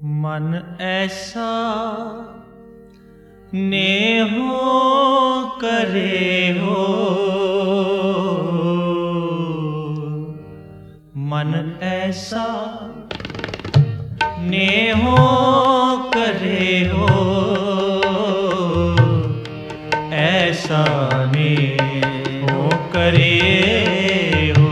मन ऐसा नेहो करे हो, मन ऐसा नेहो करे हो, ऐसा नेहो करे हो,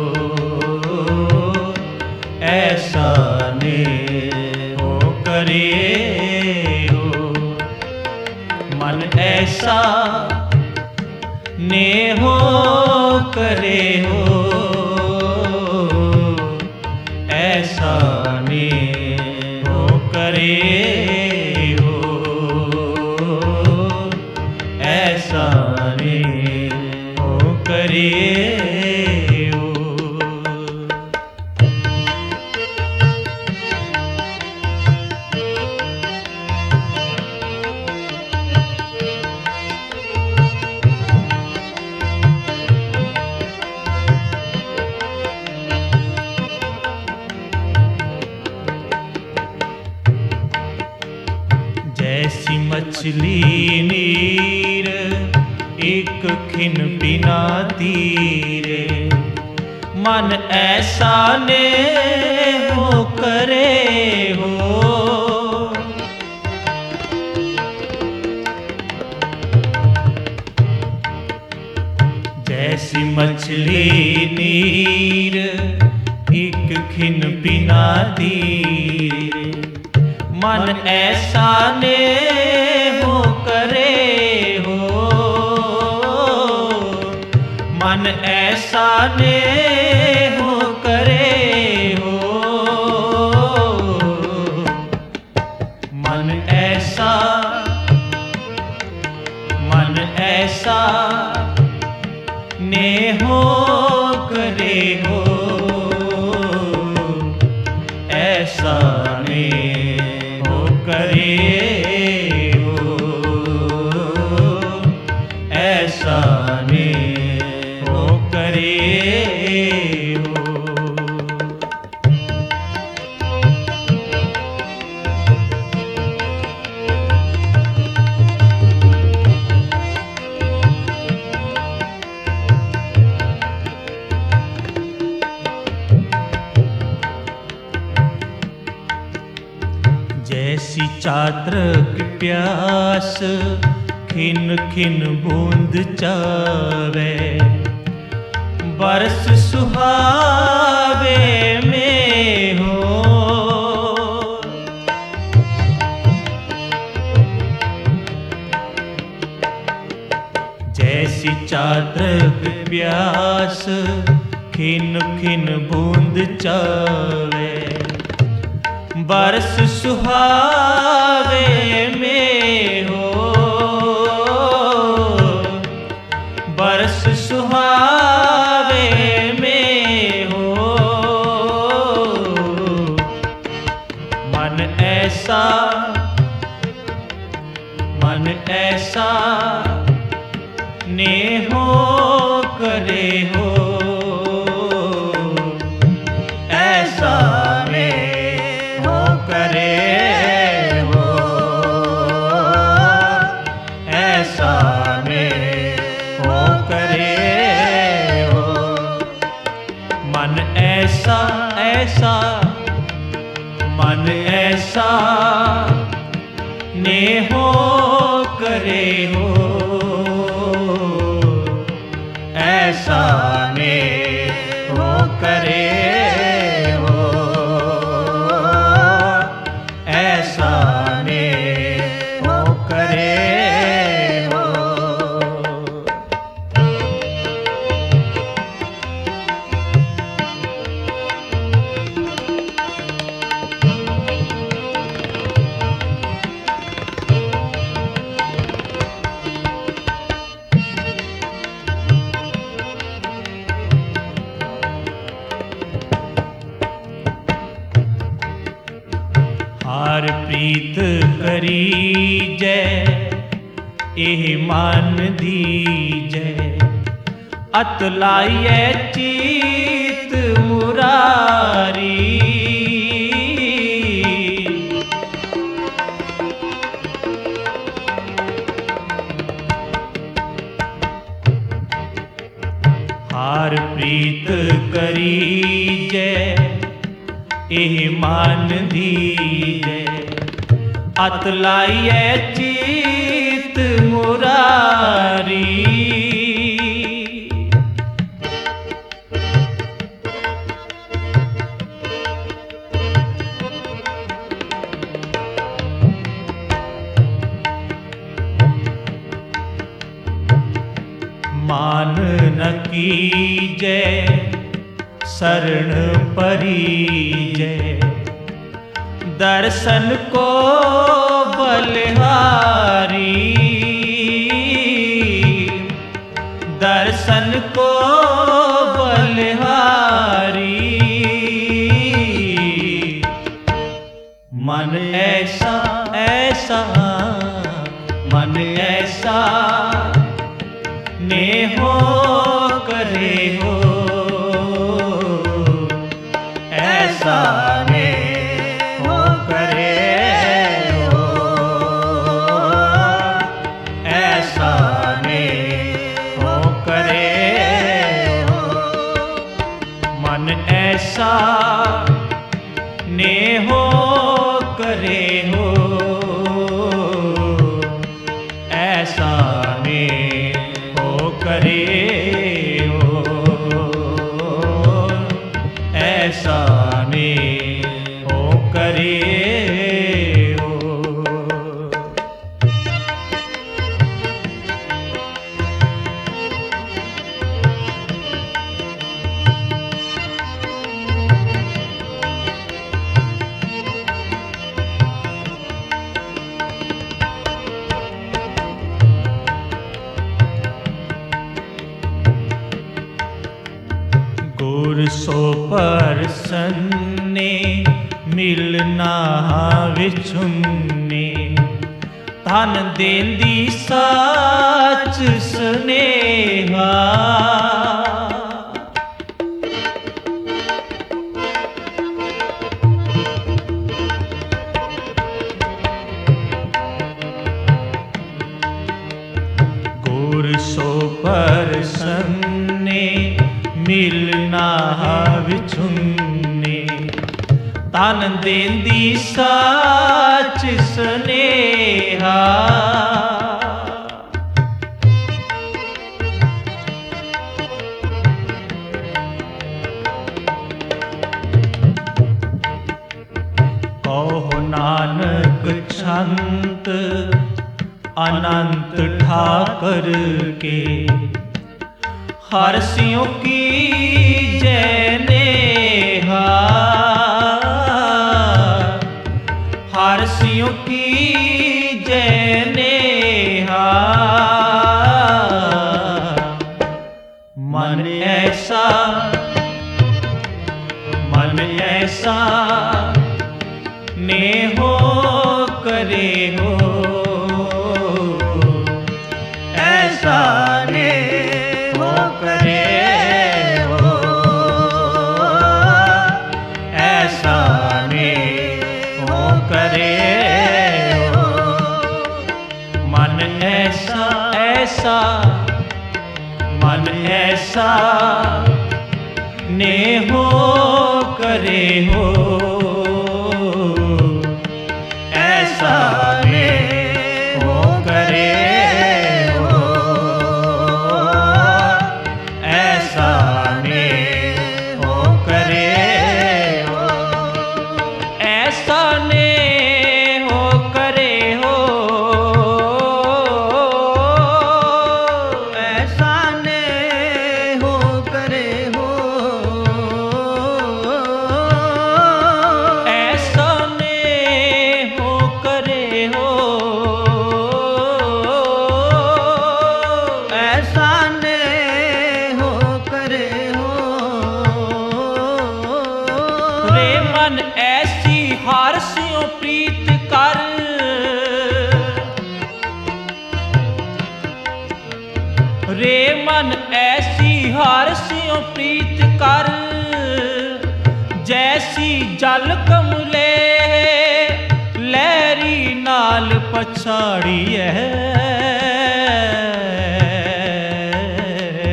ऐसा नेहो करे हो, मन ऐसा नेहो करे हो, ऐसा नेहो करे हो, ऐसा नेहो करे हो। जैसी मछली नीर एक खिन बिना तीरे, मन ऐसा नेहो करे हो, जैसी मछली नीर एक खिन बिना तीरे, मन ऐसा नेहो करे हो, मन ऐसा नेहो करे हो, मन ऐसा नेहो करे हो, ऐसा नेहो करे हो, ऐसा नेहो करे हो। जैसी चादर की प्यास खिन खिन बूंद चावे, बरस सुहावे में हो, जैसी चादर की प्यास खिन खिन बूंद चावे, बरस सुहावे में हो, बरस सुहावे में हो, मन ऐसा नेहो करे हो, ऐसा नेहो करे हो, ऐसा नेहो करे हो, मन ऐसा मन ऐसा नेहो करे हो, ऐसा नेहो करे हो, ऐसा नेहो करे हो। हार प्रीत करी जय एह मान दीजै, अतलाइए चीत मुरारी, एह मान दीजै। अत लाइए चीत मुरारी, मान न कीजै शरण परीजै। दर्शन को बलिहारी, दर्शन को बलिहारी। मन ऐसा ऐसा मन ऐसा नेहो करे हो, ऐसा नेहो करे हो, ऐसा नेहो करे हो। मन ऐसा नेहो करे हो, ऐसा करे हो, ऐसा ने हो करे हो। गुर सो परसन्ने मिलना विछुन्ने। धन देंदी साच स्नेहा, गुर सो परसन्ने मिलना विछुन्ने। तन देंदी साच स्नेहा, कहो नानक छंत अनंत ठाकर के। हर्षियों की जय नेहा, हर्षियों की जय नेहा। मन ऐसा नेहो करे हो, ऐसा नेहो करे हो, ऐसा नेहो करे हो। मन ऐसा ऐसा मन ऐसा नेहो करे हो, ऐसा नेहो करे हो, ऐसा नेहो करे हो, ऐसा नेहो करे हो, ऐसा नेहो करे हो, ऐसा नेहो करे हो, ऐसा नेहो करे हो। रे मन ऐसी हारसियों प्रीत कर, रे मन ऐसी हारसियों प्रीत कर। जैसी जल कमले लहरी नाल पछाड़ी है,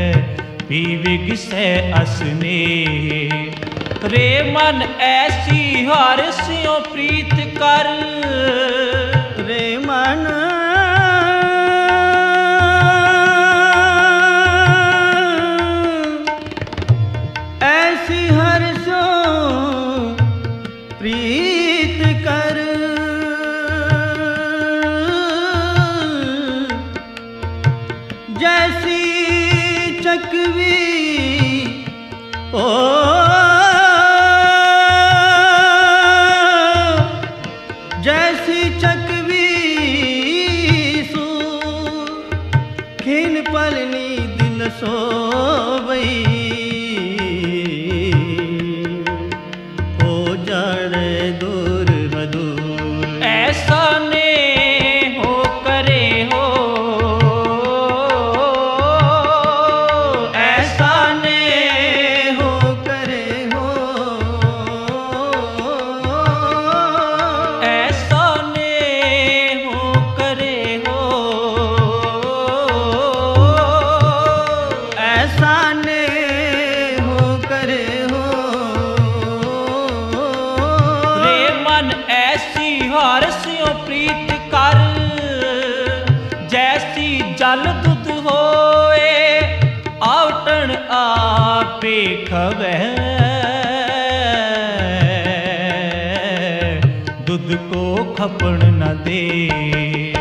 पीविग से असने। रे मन ऐसी हर सियो प्रीत कर। रे मन ऐसी हर सो प्रीत कर, जैसी चकवी ओ जैसी चकवी सू खिन पल नींद न सोवई, हो जाने दूर हदूर। ऐसा ने हो करे हो, ऐसा ने हो करे हो, ऐसा ने हो करे हो, ऐसा ने हो करे हो। रे मन ऐसी हर सियो प्रीत कर, जैसी जल दुध होए आवटन आपे खवै, दुध को खपन न दे।